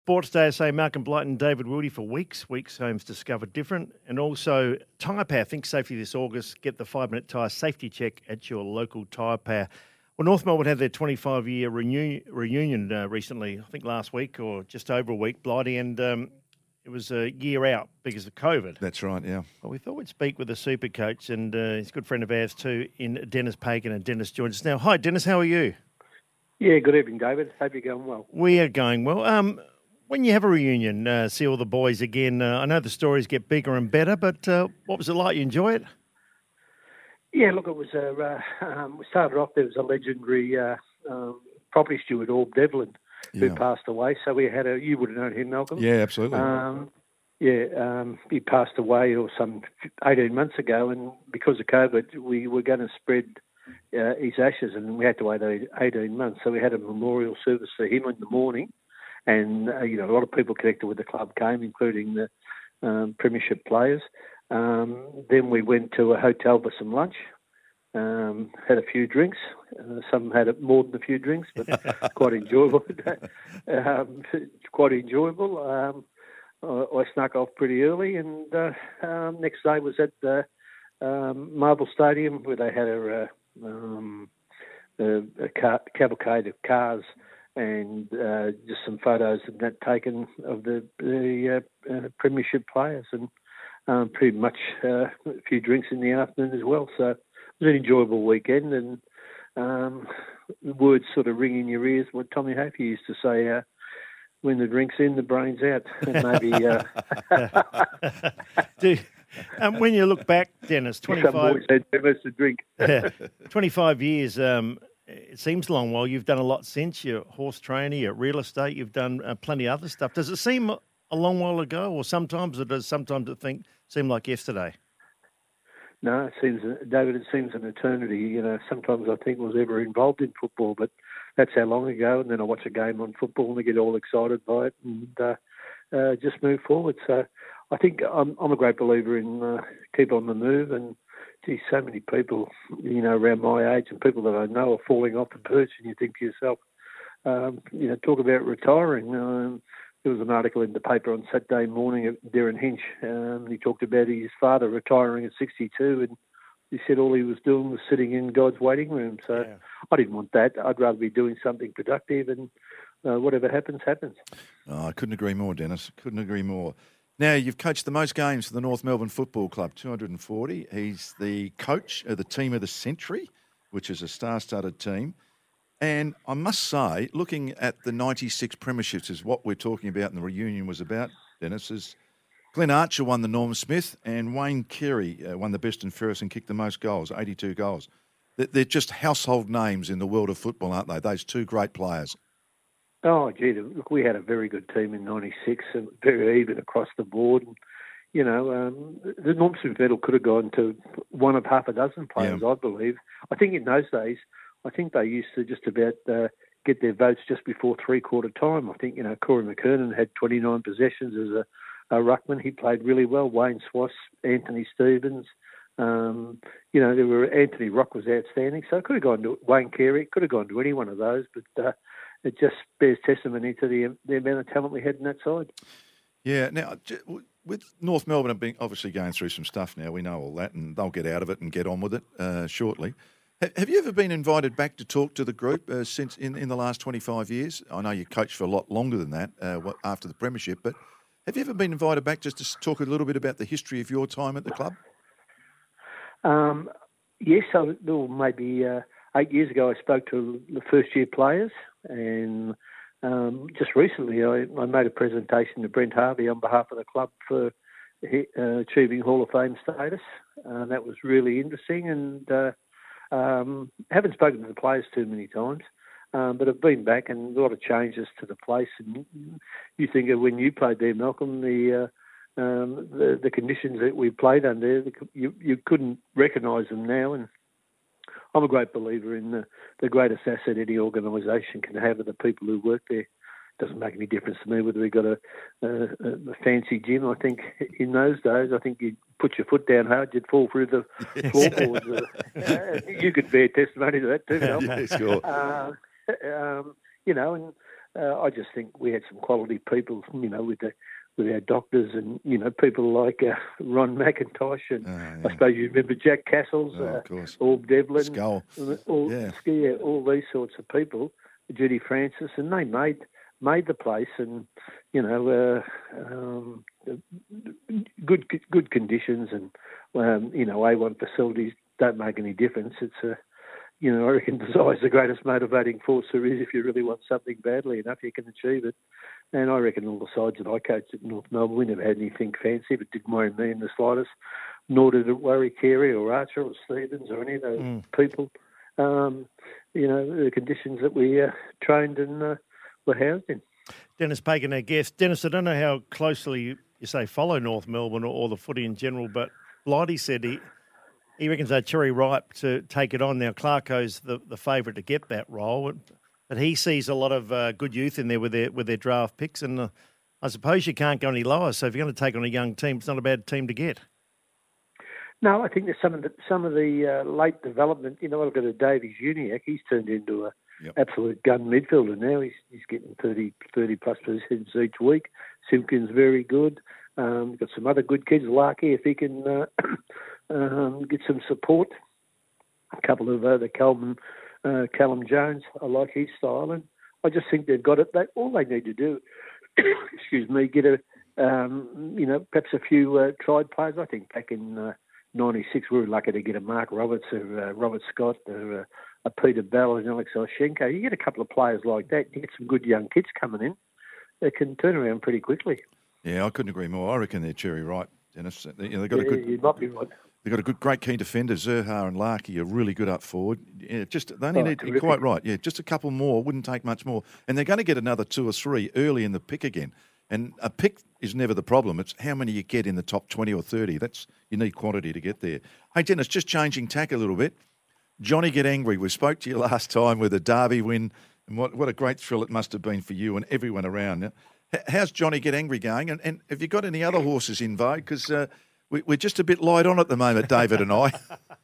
Sports Day say Malcolm Blight and David Wildy for Weeks. Weeks Homes discovered different. And also Tyre Power. Think safety this August. Get the 5-minute tyre safety check at your local Tyre Power. Well, North Melbourne had their 25-year reunion recently, I think last week or just over a week, Blighty, and it was a year out because of COVID. That's right, yeah. Well, we thought we'd speak with a super coach, and he's a good friend of ours too, in Dennis Pagan, and Dennis joins us now. Hi, Dennis, how are you? Yeah, good evening, David. Hope you're going well. We are going well. When you have a reunion, see all the boys again, I know the stories get bigger and better, but what was it like? You enjoy it? Yeah, look, it was we started off, there was a legendary property steward, Orb Devlin, who passed away. So we had you would have known him, Malcolm. Yeah, absolutely. He passed away some 18 months ago, and because of COVID, we were going to spread his ashes, and we had to wait 18 months. So we had a memorial service for him in the morning, and a lot of people connected with the club came, including the premiership players. Then we went to a hotel for some lunch, had a few drinks. Some had more than a few drinks, but quite enjoyable. Quite enjoyable. I snuck off pretty early, and next day was at the Marble Stadium, where they had a cavalcade of cars and just some photos of that taken of the premiership players, and pretty much a few drinks in the afternoon as well. So it was an enjoyable weekend, and words sort of ring in your ears. What Tommy Hafey used to say, when the drink's in, the brain's out. And maybe... when you look back, Dennis, 25... Some boys had too much to drink. 25 years, it seems a long while. You've done a lot since. You're horse trainer, you're real estate, you've done plenty of other stuff. Does it seem a long while ago, or sometimes it does? Sometimes it seem like yesterday. No, David, it seems an eternity. Sometimes I think I was ever involved in football, but that's how long ago. And then I watch a game on football and I get all excited by it and just move forward. So I think I'm a great believer in keep on the move. And gee, so many people, around my age and people that I know are falling off the perch, and you think to yourself, talk about retiring. There was an article in the paper on Saturday morning of Darren Hinch. He talked about his father retiring at 62, and he said all he was doing was sitting in God's waiting room. So yeah. I didn't want that. I'd rather be doing something productive, and whatever happens, happens. Oh, I couldn't agree more, Dennis. Couldn't agree more. Now, you've coached the most games for the North Melbourne Football Club, 240. He's the coach of the Team of the Century, which is a star-studded team. And I must say, looking at the 96 premierships is what we're talking about and the reunion was about, Dennis, is Glenn Archer won the Norm Smith and Wayne Carey won the best and fairest and kicked the most goals, 82 goals. They're just household names in the world of football, aren't they? Those two great players. Oh, gee, look, we had a very good team in 96 and very even across the board. And, the Norm Smith medal could have gone to one of half a dozen players, I believe. I think in those days, they used to just about get their votes just before three-quarter time. I think, Corey McKernan had 29 possessions as a ruckman. He played really well. Wayne Swass, Anthony Stevens. Anthony Rock was outstanding. So it could have gone to Wayne Carey. It could have gone to any one of those. But it just bears testimony to the amount of talent we had in that side. Yeah. Now, with North Melbourne being obviously going through some stuff now, we know all that, and they'll get out of it and get on with it shortly. Have you ever been invited back to talk to the group since in the last 25 years? I know you coached for a lot longer than that after the premiership, but have you ever been invited back just to talk a little bit about the history of your time at the club? Yes, maybe 8 years ago I spoke to the first-year players, and just recently I made a presentation to Brent Harvey on behalf of the club for achieving Hall of Fame status. That was really interesting, and haven't spoken to the players too many times, but I've been back and a lot of changes to the place. And you think of when you played there, Malcolm, the conditions that we played under, you couldn't recognise them now. And I'm a great believer in the greatest asset any organisation can have are the people who work there. Doesn't make any difference to me whether we got a fancy gym. I think in those days, you'd put your foot down hard, you'd fall through the floorboards. You could bear testimony to that too, Mel. Yeah, sure. I just think we had some quality people, with our doctors and, people like Ron McIntosh and I suppose you remember Jack Castles, of course. Orb Devlin, Skull. all these sorts of people, Judy Francis, and they made the place and, good conditions and, A1 facilities don't make any difference. It's I reckon desire is the greatest motivating force there is. If you really want something badly enough, you can achieve it. And I reckon all the sides that I coached at North Melbourne, we never had anything fancy, but didn't worry me in the slightest. Nor did it worry Carey or Archer or Stevens or any of those people. The conditions that we trained and were housed in. Dennis Pagan, our guest. Dennis, I don't know how closely you say follow North Melbourne or the footy in general, but Blighty said he reckons they're cherry ripe to take it on. Now, Clarko's the favourite to get that role, but he sees a lot of good youth in there with their draft picks, and I suppose you can't go any lower. So if you're going to take on a young team, it's not a bad team to get. No, I think there's some of the late development. I look at Davies Uniacke. He's turned into a absolute gun midfielder now. He's getting 30 plus possessions each week. Simpkins very good. Got some other good kids. Larky, if he can get some support. A couple of the Callum Jones. I like his style, and I just think they've got it. All they need to do, get perhaps a few tried players. I think back in '96 we were lucky to get a Mark Roberts or Robert Scott or a Peter Bell and Alex Olshenko. You get a couple of players like that, you get some good young kids coming in. They can turn around pretty quickly. Yeah, I couldn't agree more. I reckon they're cherry right, Dennis. They've got a good. You might be right. They've got a great key defender. Zerha and Larky are really good up forward. Yeah, they only need. You're quite right. Yeah, just a couple more wouldn't take much more, and they're going to get another 2 or 3 early in the pick again. And a pick is never the problem. It's how many you get in the top 20 or 30. You need quantity to get there. Hey, Dennis, just changing tack a little bit. Johnny Get Angry. We spoke to you last time with a Derby win, and what a great thrill it must have been for you and everyone around. How's Johnny Get Angry going? And have you got any other horses in vogue? Because we're just a bit light on at the moment, David and I.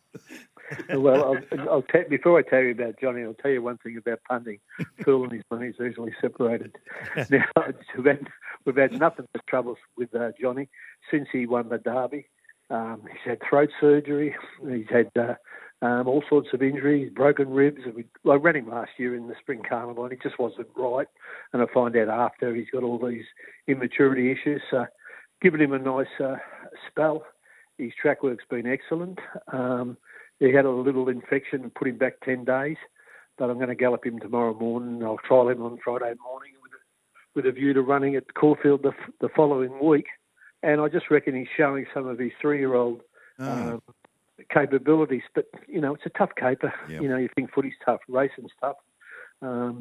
Well, before I tell you about Johnny, I'll tell you one thing about punting. Fool and his money is easily separated. Now, we've had nothing but troubles with Johnny since he won the Derby. He's had throat surgery. He's had all sorts of injuries, broken ribs. I ran him last year in the Spring Carnival and he just wasn't right. And I find out after he's got all these immaturity issues. So giving him a nice spell. His track work's been excellent. He had a little infection and put him back 10 days, but I'm going to gallop him tomorrow morning. I'll trial him on Friday morning with a view to running at Caulfield the following week. And I just reckon he's showing some of his 3-year-old capabilities. But, it's a tough caper. Yep. You think footy's tough, racing's tough. I've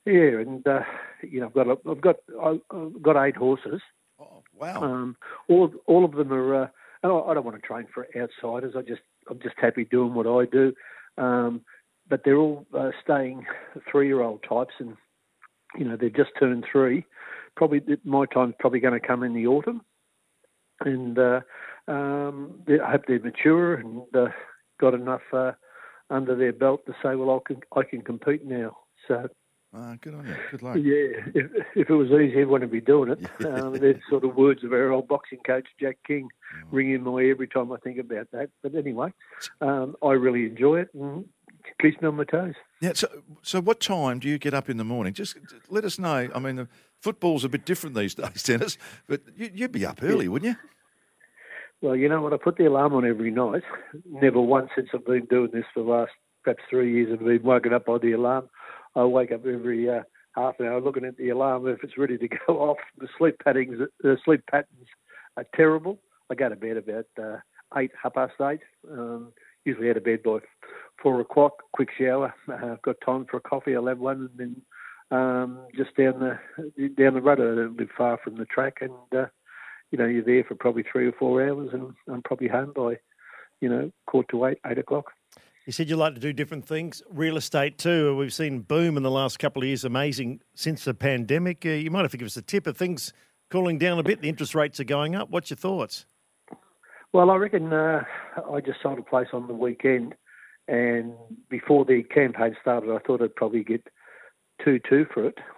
got 8 horses. Oh, wow. All of them are... I don't want to train for outsiders. I'm just happy doing what I do. But they're all staying 3-year-old types, and they've just turned 3. Probably my time's probably going to come in the autumn, and I hope they're mature and got enough under their belt to say, well, I can compete now. So. Good on you. Good luck. Yeah, if it was easy, everyone would be doing it. Yeah. They're sort of words of our old boxing coach, Jack King, ring in my ear every time I think about that. But anyway, I really enjoy it and it keeps me on my toes. Yeah. So what time do you get up in the morning? Just let us know. I mean, football's a bit different these days, Dennis, but you'd be up early, wouldn't you? Well, you know what? I put the alarm on every night. Never once since I've been doing this for the last perhaps 3 years I've been woken up by the alarm. I wake up every half an hour looking at the alarm if it's ready to go off. The sleep patterns are terrible. I go to bed about 8:30. Usually out of bed by 4 o'clock. Quick shower. I've got time for a coffee. I'll have one, and then just down the road. I don't live far from the track, and you're there for probably 3 or 4 hours, and I'm probably home by 7:45, 8 o'clock. You said you like to do different things. Real estate too. We've seen boom in the last couple of years, amazing since the pandemic. You might have to give us a tip. Are things cooling down a bit? The interest rates are going up. What's your thoughts? Well, I reckon I just sold a place on the weekend, and before the campaign started, I thought I'd probably get 2.2 for it.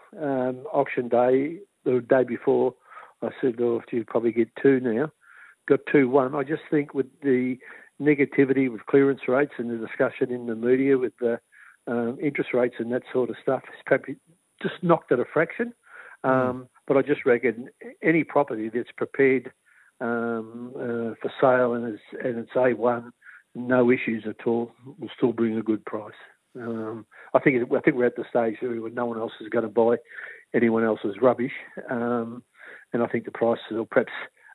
auction day, the day before, I said, oh, you'd probably get 2 now. Got 2-1. I just think with the negativity with clearance rates and the discussion in the media with the interest rates and that sort of stuff, it's probably just knocked it a fraction. But I just reckon any property that's prepared for sale and it's A1, no issues at all, will still bring a good price. I think we're at the stage where no one else is going to buy anyone else's rubbish, and I think the prices will perhaps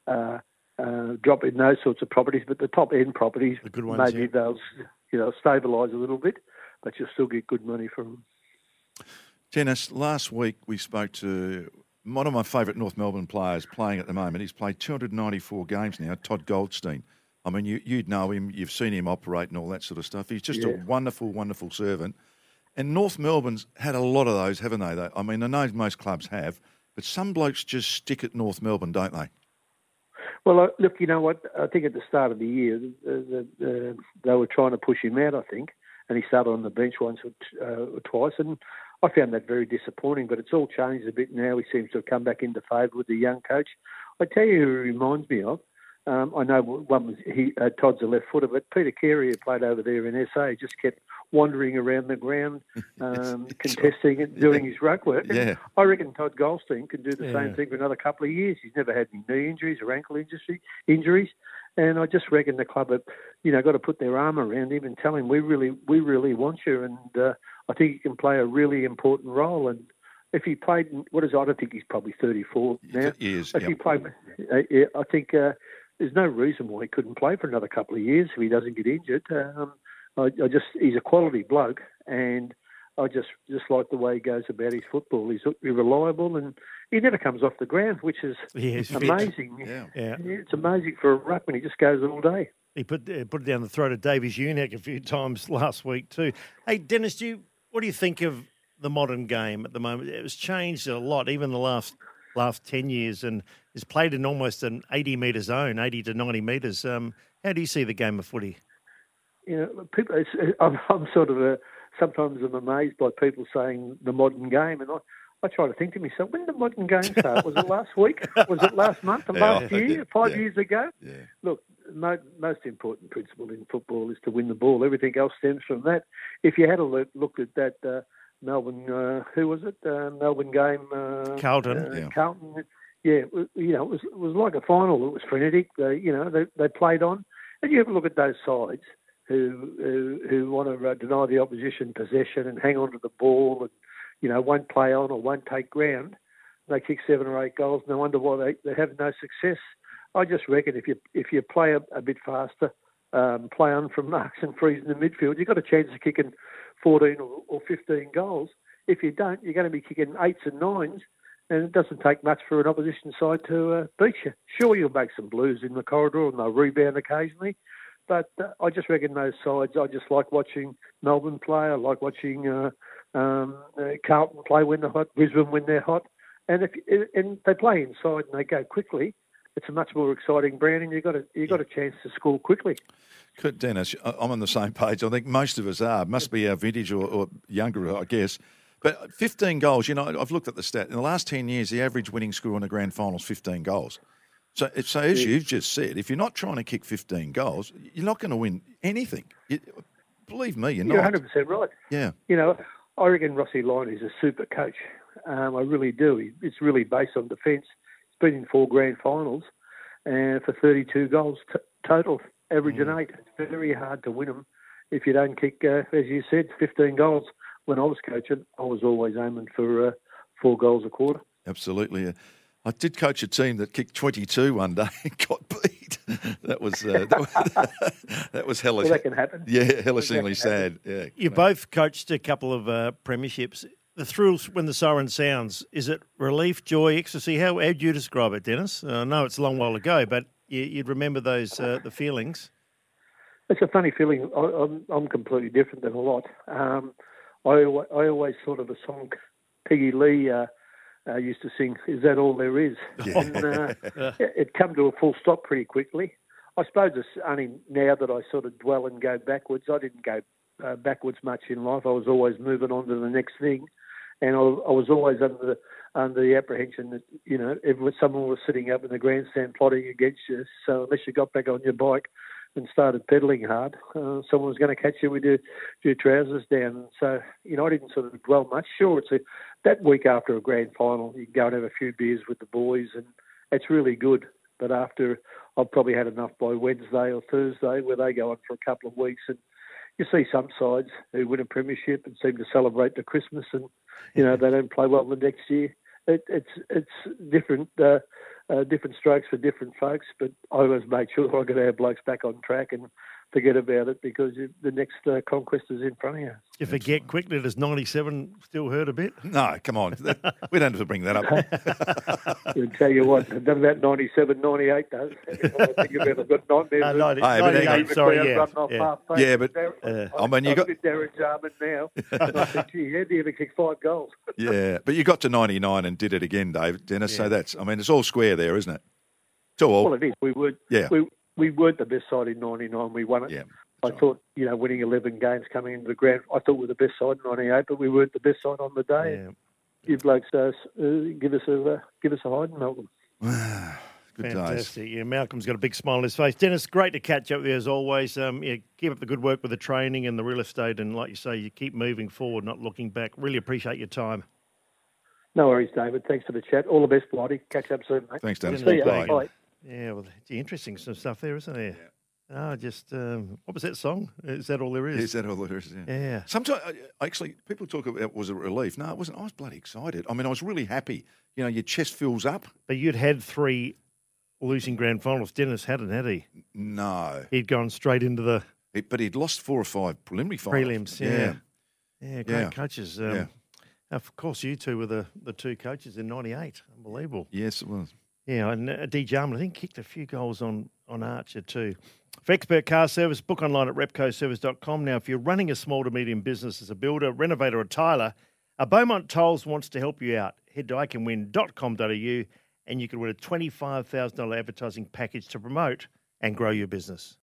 drop in those sorts of properties. But the top end properties, the good ones, maybe they'll stabilise a little bit, but you'll still get good money from them. Dennis, last week we spoke to one of my favourite North Melbourne players playing at the moment. He's played 294 games now, Todd Goldstein. I mean, you'd know him, you've seen him operate and all that sort of stuff. He's just a wonderful, wonderful servant. And North Melbourne's had a lot of those, haven't they? I mean, I know most clubs have, but some blokes just stick at North Melbourne, don't they? Well, look, you know what? I think at the start of the year, they were trying to push him out, I think, and he started on the bench once or twice, and I found that very disappointing, but it's all changed a bit now. He seems to have come back into favour with the young coach. I tell you who he reminds me of. I know one was Todd's a left footer, but Peter Carey, who played over there in SA, just kept wandering around the ground, contesting and doing his ruck work. And I reckon Todd Goldstein can do the same thing for another couple of years. He's never had any knee injuries or ankle injuries. And I just reckon the club have, got to put their arm around him and tell him we really want you, and I think he can play a really important role. And if he played, I don't think he's probably 34 now. If he played, I think there's no reason why he couldn't play for another couple of years if he doesn't get injured. He's a quality bloke, and I just like the way he goes about his football. He's reliable, and he never comes off the ground, which is amazing. It's amazing for a ruckman. He just goes all day. He put it down the throat of Davies Uniacke a few times last week too. Hey, Dennis, what do you think of the modern game at the moment? It was changed a lot, even the last 10 years, and is played in almost an 80-metre zone, 80 to 90 metres. How do you see the game of footy? People. I'm sort of sometimes I'm amazed by people saying the modern game, and I try to think to myself, when did the modern game start? Was it last week? Was it last month? Last year? 5 years ago? Yeah. Look, most important principle in football is to win the ball. Everything else stems from that. If you had a look at that Melbourne, who was it? Melbourne game. Carlton. Carlton. Yeah, it was like a final. It was frenetic. They played on, and you have a look at those sides who want to deny the opposition possession and hang on to the ball and won't play on or won't take ground. They kick 7 or 8 goals. No wonder why they have no success. I just reckon if you play a bit faster, play on from marks and freeze in the midfield, you've got a chance of kicking 14 or 15 goals. If you don't, you're going to be kicking 8s and 9s, and it doesn't take much for an opposition side to beat you. Sure, you'll make some blues in the corridor and they'll rebound occasionally, but I just reckon those sides, I just like watching Melbourne play. I like watching Carlton play when they're hot, Brisbane when they're hot, and and they play inside and they go quickly. It's a much more exciting brand, and you've got a chance to score quickly. Dennis, I'm on the same page. I think most of us are. Must be our vintage or younger, I guess. But 15 goals, I've looked at the stat. In the last 10 years, the average winning score in the grand final is 15 goals. So as you've just said, if you're not trying to kick 15 goals, you're not going to win anything. Believe me, you're not. You're 100% right. Yeah. I reckon Rossi Lyon is a super coach. I really do. It's really based on defence. He's been in 4 grand finals for 32 goals total, averaging 8. It's very hard to win them if you don't kick, as you said, 15 goals. When I was coaching, I was always aiming for 4 goals a quarter. Absolutely. I did coach a team that kicked 22 one day and got beat. That was hellish. Well, that can happen. Yeah, hellishingly sad. Yeah, you both coached a couple of premierships. The thrills when the siren sounds, is it relief, joy, ecstasy? How would you describe it, Dennis? I know it's a long while ago, but you'd remember those the feelings. It's a funny feeling. I'm completely different than a lot. I always thought of a song Peggy Lee used to sing, "Is That All There Is?" Yeah. And it come to a full stop pretty quickly. I suppose it's only now that I sort of dwell and go backwards. I didn't go backwards much in life. I was always moving on to the next thing. And I was always under the apprehension that, if someone was sitting up in the grandstand plotting against you, so unless you got back on your bike and started pedalling hard, someone was going to catch you with your trousers down. So, I didn't sort of dwell much. Sure, that week after a grand final, you can go and have a few beers with the boys, and it's really good. But after, I've probably had enough by Wednesday or Thursday, where they go on for a couple of weeks, and you see some sides who win a premiership and seem to celebrate the Christmas, and they don't play well the next year. It's different different strokes for different folks, but I always make sure I get our blokes back on track and forget about it, because the next conquest is in front of you. You forget quickly, does 97 still hurt a bit? No, come on. We don't have to bring that up. I'll tell you what, none of that 97, 98 does. I think about it, I've got 98, sorry, Yeah, but I mean, you got Darren Jarman now. I said, gee, he had to kick 5 goals. Yeah, but you got to 99 and did it again, Dave, Dennis. Yeah. So it's all square there, isn't it? It's all. Well, it is. We weren't the best side in 99. We won it. Yeah, I thought, winning 11 games coming into the grand, I thought we were the best side in 98, but we weren't the best side on the day. Yeah. You blokes give us a hide, Malcolm. Good Fantastic. days. Yeah, Malcolm's got a big smile on his face. Dennis, great to catch up with you as always. Keep up the good work with the training and the real estate, and like you say, you keep moving forward, not looking back. Really appreciate your time. No worries, David. Thanks for the chat. All the best, Blighty. Catch up soon, mate. Thanks, Dennis. See you. Bye. Yeah, well, it's interesting some stuff there, isn't there? Yeah. What was that song? Is that all there is? Is that all there is? Yeah. Sometimes, actually, people talk about it was a relief. No, it wasn't. I was bloody excited. I mean, I was really happy. Your chest fills up. But you'd had 3 losing grand finals. Dennis hadn't, had he? No. He'd gone straight into the... But he'd lost 4 or 5 preliminary finals. Prelims, yeah. Yeah, great coaches. Of course, you two were the 2 coaches in 98. Unbelievable. Yes, it was. Yeah, and D. Jarman, I think, kicked a few goals on Archer too. For expert car service, book online at repcoservice.com. Now, if you're running a small to medium business as a builder, renovator or tiler, Beaumont Tiles wants to help you out. Head to iCanWin.com.au and you can win a $25,000 advertising package to promote and grow your business.